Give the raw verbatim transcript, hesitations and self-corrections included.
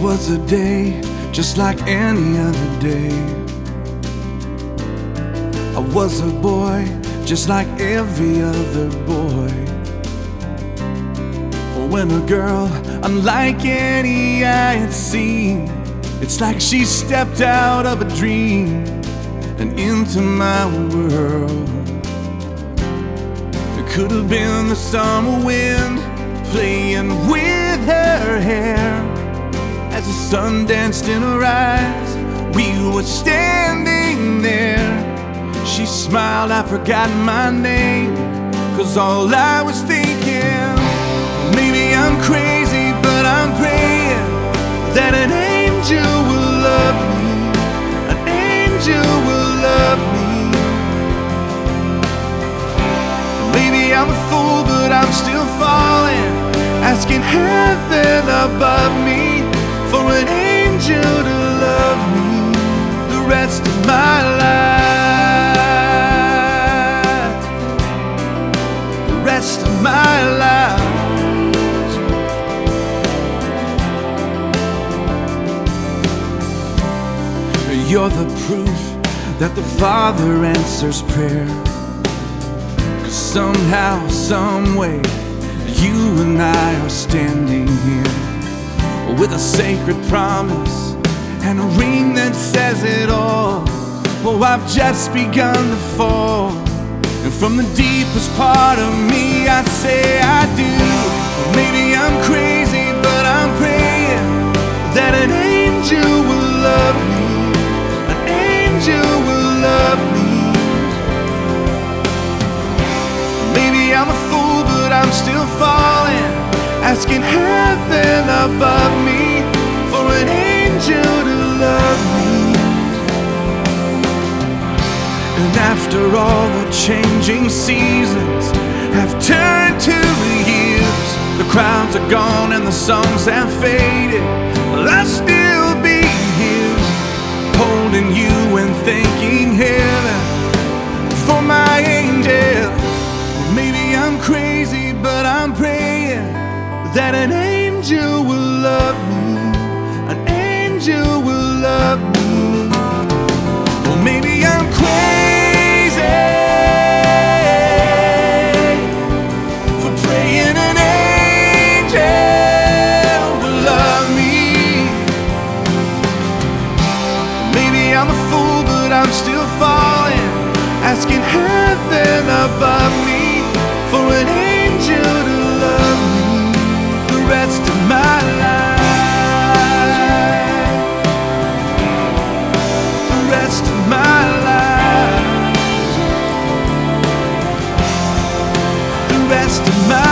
was a day just like any other day. I was a boy just like every other boy. When a girl unlike any I had seen, it's like she stepped out of a dream and into my world. It could have been the summer wind playing with her hair as the sun danced in her eyes. We were standing there. She smiled, I forgot my name, 'cause all I was thinking, maybe I'm crazy, but I'm praying that an angel will love me, an angel will love me. Maybe I'm a fool, but I'm still falling, asking heaven above me for an angel to love me the rest of my life, the rest of my life. You're the proof that the Father answers prayer, 'cause somehow, someway, you and I are standing here with a sacred promise and a ring that says it all. Oh, I've just begun to fall, and from the deepest part of me I say I do. Maybe I'm crazy, but I'm praying that an angel will love me, an angel will love me. Maybe I'm a fool, but I'm still falling, asking heaven above me for an angel to love me. And after all the changing seasons have turned to years, the crowds are gone and the songs have faded, well, I'll still be here, holding you and thanking heaven for my angel. Maybe I'm crazy, but I'm praying that an angel will love me, an angel will love me. Well, maybe I'm crazy for praying an angel will love me. Maybe I'm a fool, but I'm still falling, asking heaven above me for an angel to love me the rest of my life, the rest of my life, the rest of my life.